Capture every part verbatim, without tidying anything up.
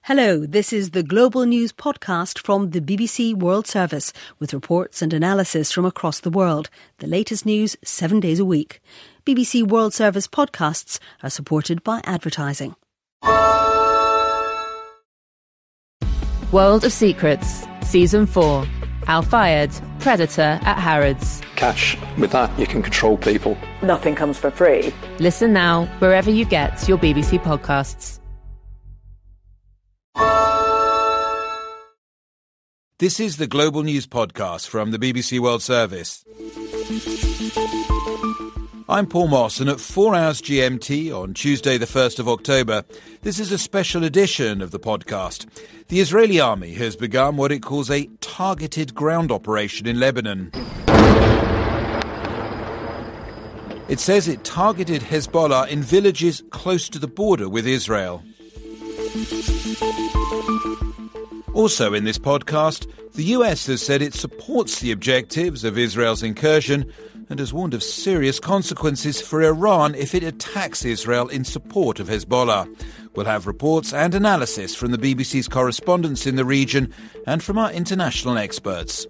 Hello, this is the Global News Podcast from the B B C World Service, with reports and analysis from across the world. The latest news seven days a week. B B C World Service podcasts are supported by advertising. World of Secrets, Season four. Al Fayed, Predator at Harrods. Cash. With that, you can control people. Nothing comes for free. Listen now, wherever you get your B B C podcasts. This is the Global News Podcast from the B B C World Service. I'm Paul Moss, and at four hours G M T on Tuesday the first of October, this is a special edition of the podcast. The Israeli army has begun what it calls a targeted ground operation in Lebanon. It says it targeted Hezbollah in villages close to the border with Israel. Also in this podcast, the U S has said it supports the objectives of Israel's incursion and has warned of serious consequences for Iran if it attacks Israel in support of Hezbollah. We'll have reports and analysis from the B B C's correspondents in the region and from our international experts.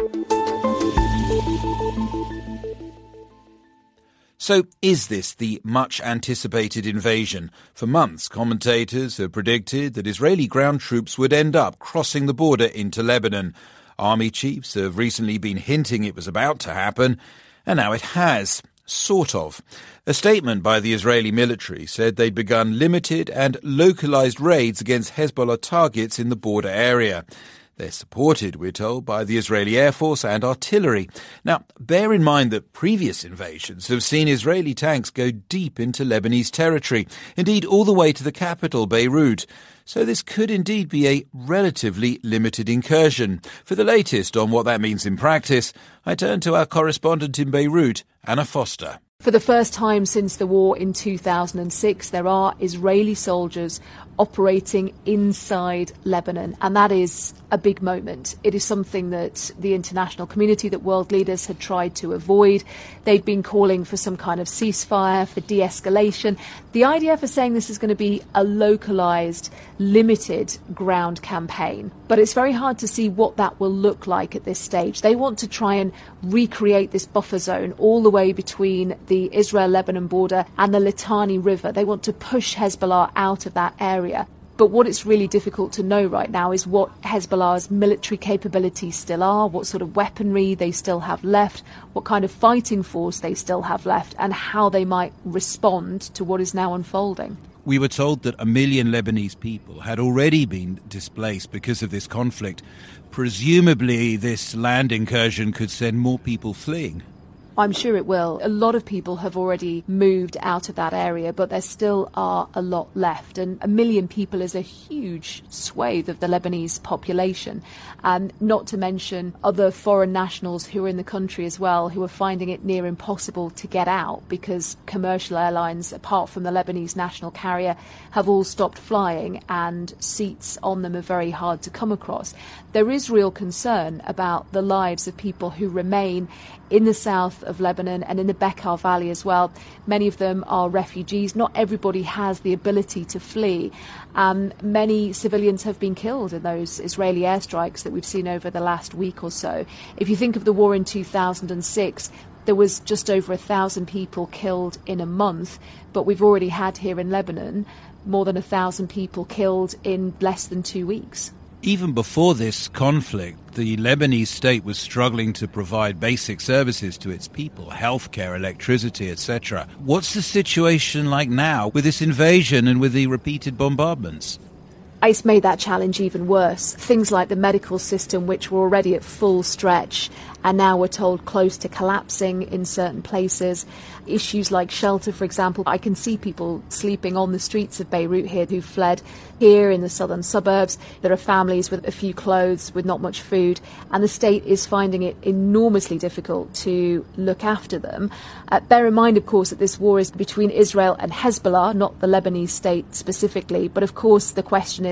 So, is this the much-anticipated invasion? For months, commentators have predicted that Israeli ground troops would end up crossing the border into Lebanon. Army chiefs have recently been hinting it was about to happen, and now it has. Sort of. A statement by the Israeli military said they'd begun limited and localized raids against Hezbollah targets in the border area. They're supported, we're told, by the Israeli Air Force and artillery. Now, bear in mind that previous invasions have seen Israeli tanks go deep into Lebanese territory, indeed all the way to the capital, Beirut. So this could indeed be a relatively limited incursion. For the latest on what that means in practice, I turn to our correspondent in Beirut, Anna Foster. For the first time since the war in two thousand six, there are Israeli soldiers operating inside Lebanon, and that is a big moment. It is something that the international community, that world leaders had tried to avoid. They'd been calling for some kind of ceasefire, for de-escalation. The I D F is saying this is going to be a localised, limited ground campaign, but it's very hard to see what that will look like at this stage. They want to try and recreate this buffer zone all the way between the Israel-Lebanon border and the Litani River. They want to push Hezbollah out of that area. But what it's really difficult to know right now is what Hezbollah's military capabilities still are, what sort of weaponry they still have left, what kind of fighting force they still have left, and how they might respond to what is now unfolding. We were told that a million Lebanese people had already been displaced because of this conflict. Presumably, this land incursion could send more people fleeing. I'm sure it will. A lot of people have already moved out of that area, but there still are a lot left. And a million people is a huge swathe of the Lebanese population. And not to mention other foreign nationals who are in the country as well, who are finding it near impossible to get out because commercial airlines, apart from the Lebanese national carrier, have all stopped flying and seats on them are very hard to come across. There is real concern about the lives of people who remain in the south of Lebanon and in the Bekaa Valley as well. Many of them are refugees. Not everybody has the ability to flee. Um, many civilians have been killed in those Israeli airstrikes that we've seen over the last week or so. If you think of the war in two thousand six, there was just over a thousand people killed in a month, but we've already had here in Lebanon more than a thousand people killed in less than two weeks. Even before this conflict, the Lebanese state was struggling to provide basic services to its people, healthcare, electricity, et cetera. What's the situation like now with this invasion and with the repeated bombardments? It's made that challenge even worse. Things like the medical system, which were already at full stretch, and now we're told close to collapsing in certain places. Issues like shelter, for example. I can see people sleeping on the streets of Beirut here who fled here in the southern suburbs. There are families with a few clothes, with not much food, and the state is finding it enormously difficult to look after them. Uh, bear in mind, of course, that this war is between Israel and Hezbollah, not the Lebanese state specifically, but of course the question is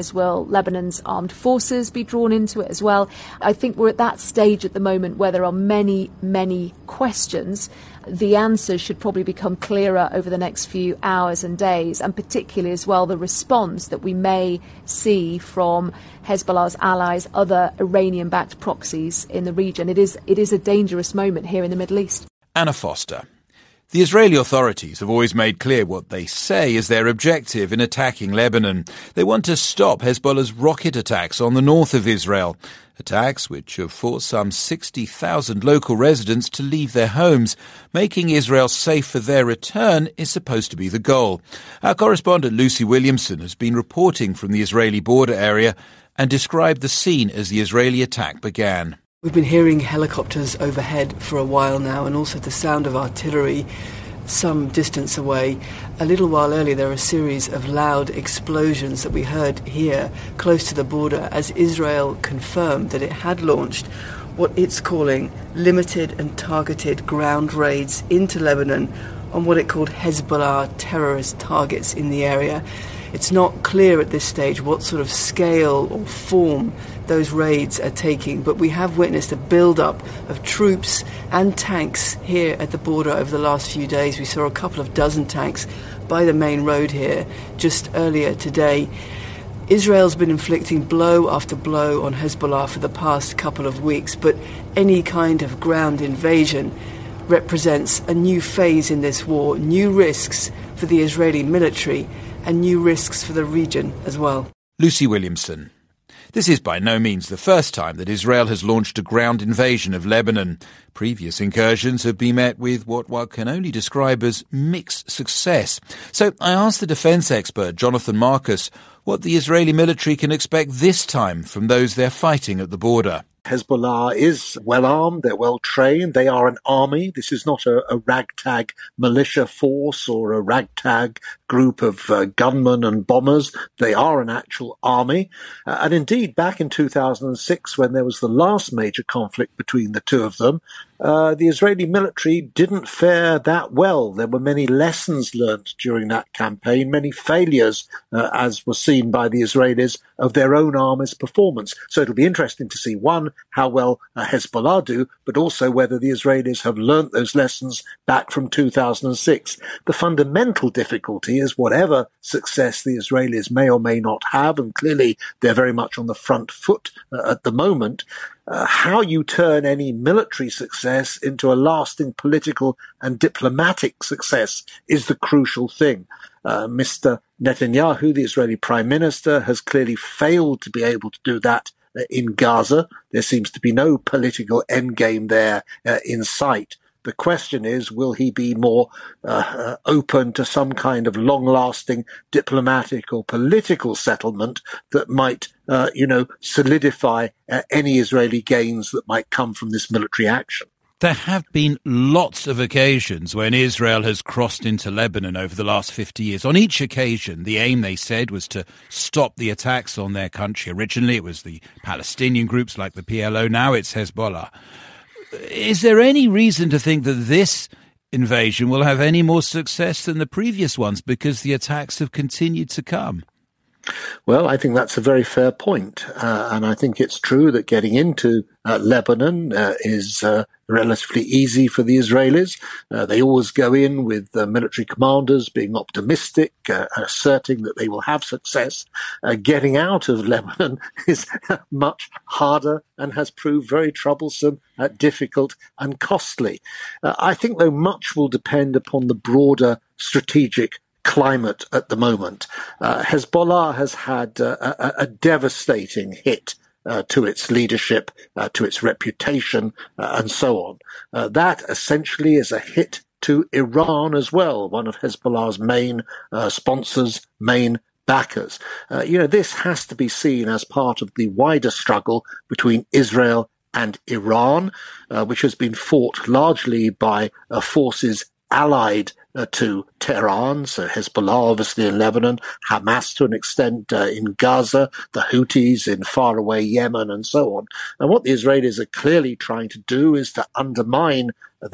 is, will Lebanon's armed forces be drawn into it as well? I think we're at that stage at the moment where there are many, many questions. The answers should probably become clearer over the next few hours and days, and particularly as well the response that we may see from Hezbollah's allies, other Iranian-backed proxies in the region. It is, it is a dangerous moment here in the Middle East. Anna Foster. The Israeli authorities have always made clear what they say is their objective in attacking Lebanon. They want to stop Hezbollah's rocket attacks on the north of Israel. Attacks which have forced some sixty thousand local residents to leave their homes. Making Israel safe for their return is supposed to be the goal. Our correspondent Lucy Williamson has been reporting from the Israeli border area and described the scene as the Israeli attack began. We've been hearing helicopters overhead for a while now, and also the sound of artillery some distance away. A little while earlier there were a series of loud explosions that we heard here close to the border as Israel confirmed that it had launched what it's calling limited and targeted ground raids into Lebanon on what it called Hezbollah terrorist targets in the area. It's not clear at this stage what sort of scale or form those raids are taking, but we have witnessed a build-up of troops and tanks here at the border over the last few days. We saw a couple of dozen tanks by the main road here just earlier today. Israel's been inflicting blow after blow on Hezbollah for the past couple of weeks, but any kind of ground invasion represents a new phase in this war, new risks for the Israeli military and new risks for the region as well. Lucy Williamson. This is by no means the first time that Israel has launched a ground invasion of Lebanon. Previous incursions have been met with what one can only describe as mixed success. So I asked the defence expert Jonathan Marcus what the Israeli military can expect this time from those they're fighting at the border. Hezbollah is well-armed, they're well-trained, they are an army. This is not a, a ragtag militia force or a ragtag group of uh, gunmen and bombers. They are an actual army. Uh, and indeed, back in two thousand six, when there was the last major conflict between the two of them, uh, the Israeli military didn't fare that well. There were many lessons learnt during that campaign, many failures, uh, as was seen by the Israelis, of their own army's performance. So it'll be interesting to see, one, how well uh, Hezbollah do, but also whether the Israelis have learnt those lessons back from two thousand six. The fundamental difficulty is whatever success the Israelis may or may not have, and clearly they're very much on the front foot uh, at the moment, uh, how you turn any military success into a lasting political and diplomatic success is the crucial thing. Uh, Mister Netanyahu, the Israeli Prime Minister, has clearly failed to be able to do that in Gaza. There seems to be no political endgame there uh, in sight. The question is, will he be more uh, uh, open to some kind of long-lasting diplomatic or political settlement that might, uh, you know, solidify uh, any Israeli gains that might come from this military action? There have been lots of occasions when Israel has crossed into Lebanon over the last fifty years. On each occasion, the aim, they said, was to stop the attacks on their country. Originally, it was the Palestinian groups like the P L O. Now it's Hezbollah. Is there any reason to think that this invasion will have any more success than the previous ones because the attacks have continued to come? Well, I think that's a very fair point. Uh, and I think it's true that getting into uh, Lebanon uh, is uh, relatively easy for the Israelis. Uh, they always go in with uh, military commanders being optimistic, uh, asserting that they will have success. Uh, getting out of Lebanon is much harder and has proved very troublesome, uh, difficult and costly. Uh, I think, though, much will depend upon the broader strategic climate at the moment. Uh, Hezbollah has had uh, a, a devastating hit uh, to its leadership, uh, to its reputation, uh, and so on. Uh, that essentially is a hit to Iran as well, one of Hezbollah's main uh, sponsors, main backers. Uh, you know, this has to be seen as part of the wider struggle between Israel and Iran, uh, which has been fought largely by uh, forces allied Uh, to Tehran, so Hezbollah obviously in Lebanon, Hamas to an extent uh, in Gaza, the Houthis in faraway Yemen and so on. And what the Israelis are clearly trying to do is to undermine that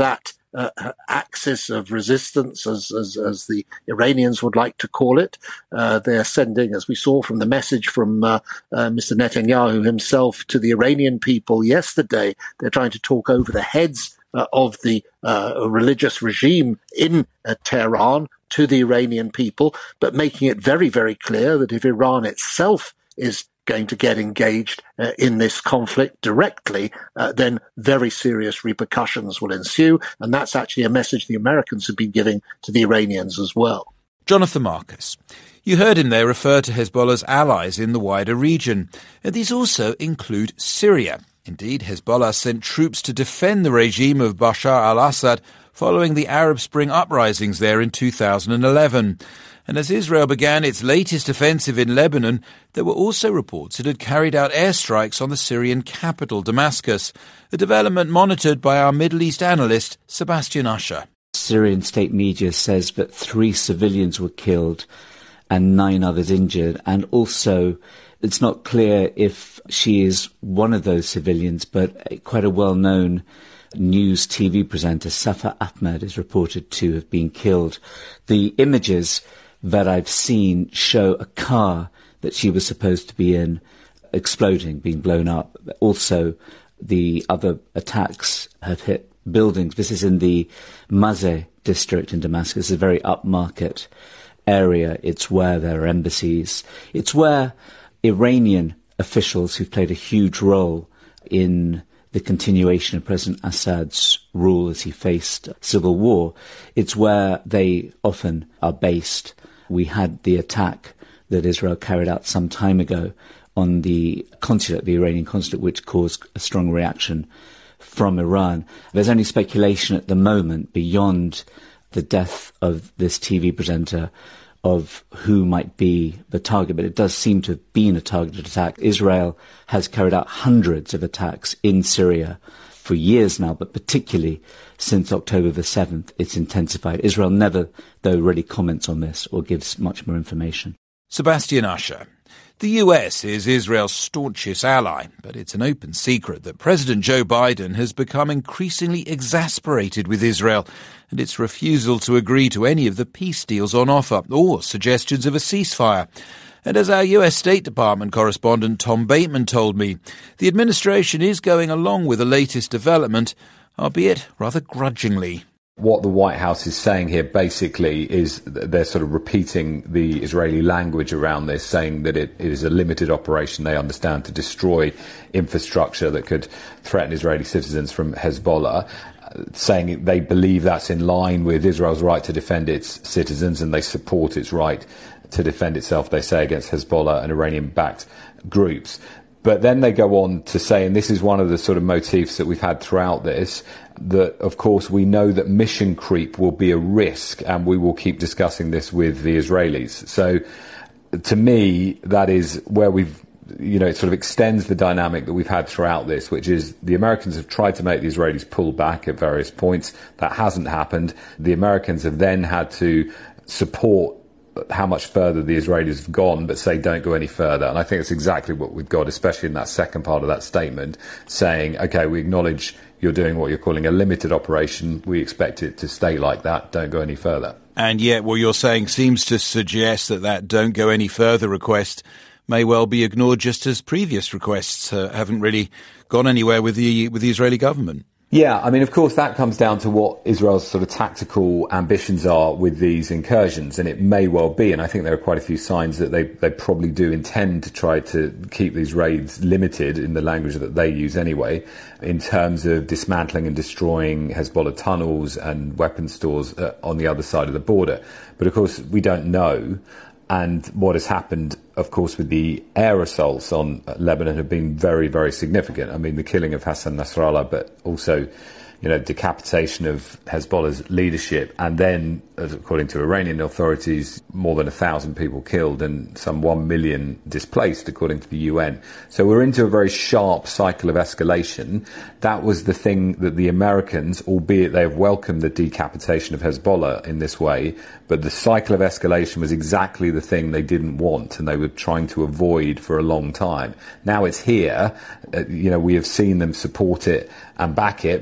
uh, axis of resistance, as, as, as the Iranians would like to call it. Uh, they're sending, as we saw from the message from uh, uh, Mister Netanyahu himself to the Iranian people yesterday, they're trying to talk over the heads uh, of the uh, religious regime in uh, Tehran to the Iranian people, but making it very, very clear that if Iran itself is going to get engaged uh, in this conflict directly, uh, then very serious repercussions will ensue. And that's actually a message the Americans have been giving to the Iranians as well. Jonathan Marcus. You heard him there refer to Hezbollah's allies in the wider region. And these also include Syria. Indeed, Hezbollah sent troops to defend the regime of Bashar al-Assad following the Arab Spring uprisings there in two thousand eleven. And as Israel began its latest offensive in Lebanon, there were also reports it had carried out airstrikes on the Syrian capital, Damascus, a development monitored by our Middle East analyst, Sebastian Usher. Syrian state media says that three civilians were killed and nine others injured, and also it's not clear if she is one of those civilians, but quite a well-known news T V presenter, Safa Ahmed, is reported to have been killed. The images that I've seen show a car that she was supposed to be in exploding, being blown up. Also, the other attacks have hit buildings. This is in the Mazeh district in Damascus. It's a very upmarket area. It's where there are embassies. It's where Iranian officials who've played a huge role in the continuation of President Assad's rule as he faced civil war, it's where they often are based. We had the attack that Israel carried out some time ago on the consulate, the Iranian consulate, which caused a strong reaction from Iran. There's only speculation at the moment beyond the death of this T V presenter of who might be the target, but it does seem to have been a targeted attack. Israel has carried out hundreds of attacks in Syria for years now, but particularly since October the seventh, it's intensified. Israel never, though, really comments on this or gives much more information. Sebastian Usher. The U S is Israel's staunchest ally, but it's an open secret that President Joe Biden has become increasingly exasperated with Israel and its refusal to agree to any of the peace deals on offer or suggestions of a ceasefire. And as our U S State Department correspondent Tom Bateman told me, the administration is going along with the latest development, albeit rather grudgingly. What the White House is saying here basically is they're sort of repeating the Israeli language around this, saying that it is a limited operation, they understand, to destroy infrastructure that could threaten Israeli citizens from Hezbollah, saying they believe that's in line with Israel's right to defend its citizens and they support its right to defend itself, they say, against Hezbollah and Iranian-backed groups. But then they go on to say, and this is one of the sort of motifs that we've had throughout this, that, of course, we know that mission creep will be a risk, and we will keep discussing this with the Israelis. So, to me, that is where we've, you know, it sort of extends the dynamic that we've had throughout this, which is the Americans have tried to make the Israelis pull back at various points. That hasn't happened. The Americans have then had to support how much further the Israelis have gone, but say don't go any further. And I think it's exactly what we've got, especially in that second part of that statement, saying, OK, we acknowledge you're doing what you're calling a limited operation. We expect it to stay like that. Don't go any further. And yet what you're saying seems to suggest that that don't go any further request may well be ignored, just as previous requests uh, haven't really gone anywhere with the with the Israeli government. Yeah, I mean, of course, that comes down to what Israel's sort of tactical ambitions are with these incursions, and it may well be, and I think there are quite a few signs that they, they probably do intend to try to keep these raids limited in the language that they use anyway, in terms of dismantling and destroying Hezbollah tunnels and weapons stores uh, on the other side of the border. But of course, we don't know. And what has happened, of course, with the air assaults on Lebanon have been very, very significant. I mean, the killing of Hassan Nasrallah, but also, you know, decapitation of Hezbollah's leadership. And then, according to Iranian authorities, more than a thousand people killed and some one million displaced, according to the U N. So we're into a very sharp cycle of escalation. That was the thing that the Americans, albeit they have welcomed the decapitation of Hezbollah in this way, but the cycle of escalation was exactly the thing they didn't want and they were trying to avoid for a long time. Now it's here. Uh, you know, we have seen them support it and back it because this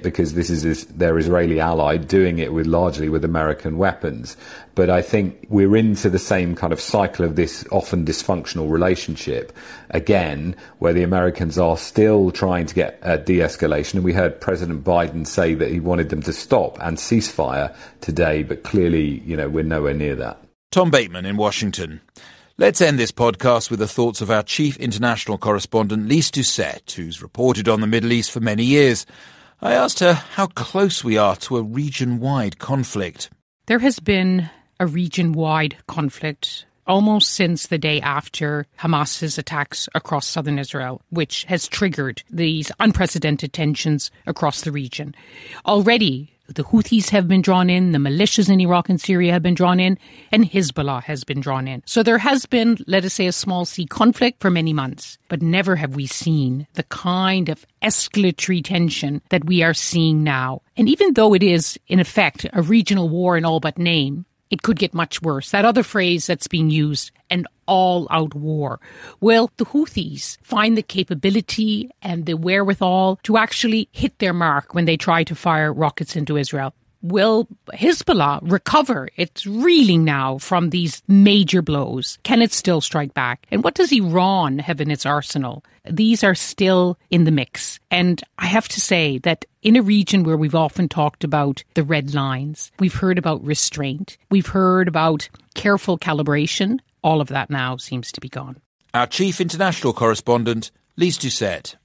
this is, is their Israeli ally doing it with largely with American weapons. But I think we're into the same kind of cycle of this often dysfunctional relationship again, where the Americans are still trying to get a de-escalation. And we heard President Biden say that he wanted them to stop and ceasefire today, but clearly, you know, we're nowhere near that. Tom Bateman in Washington. Let's end this podcast with the thoughts of our chief international correspondent, Lise Doucet, who's reported on the Middle East for many years. I asked her how close we are to a region-wide conflict. There has been a region-wide conflict almost since the day after Hamas's attacks across southern Israel, which has triggered these unprecedented tensions across the region. Already, the Houthis have been drawn in, the militias in Iraq and Syria have been drawn in, and Hezbollah has been drawn in. So there has been, let us say, a small C conflict for many months, but never have we seen the kind of escalatory tension that we are seeing now. And even though it is, in effect, a regional war in all but name, it could get much worse. That other phrase that's being used, an all-out war. Well, the Houthis find the capability and the wherewithal to actually hit their mark when they try to fire rockets into Israel. Will Hezbollah recover? It's reeling now from these major blows. Can it still strike back? And what does Iran have in its arsenal? These are still in the mix. And I have to say that in a region where we've often talked about the red lines, we've heard about restraint, we've heard about careful calibration, all of that now seems to be gone. Our chief international correspondent, Lise Doucet.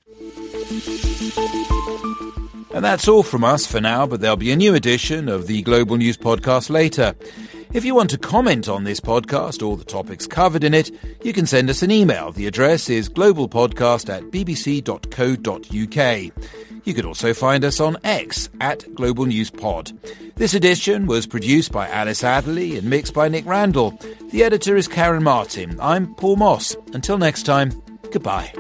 And that's all from us for now, but there'll be a new edition of the Global News Podcast later. If you want to comment on this podcast or the topics covered in it, you can send us an email. The address is globalpodcast at bbc dot co dot uk. You could also find us on X at Global News Pod. This edition was produced by Alice Adderley and mixed by Nick Randall. The editor is Karen Martin. I'm Paul Moss. Until next time, goodbye.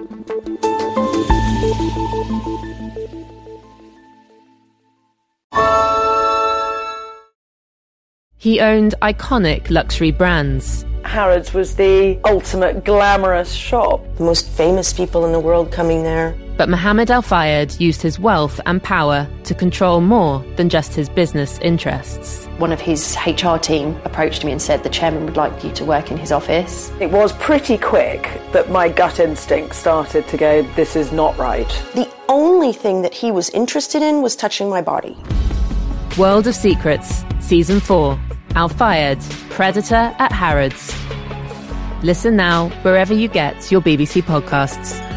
He owned iconic luxury brands. Harrods was the ultimate glamorous shop. The most famous people in the world coming there. But Mohammed Al Fayed used his wealth and power to control more than just his business interests. One of his H R team approached me and said the chairman would like you to work in his office. It was pretty quick that my gut instinct started to go, this is not right. The only thing that he was interested in was touching my body. World of Secrets, Season four. Al Fayed, Predator at Harrods. Listen now wherever you get your B B C podcasts.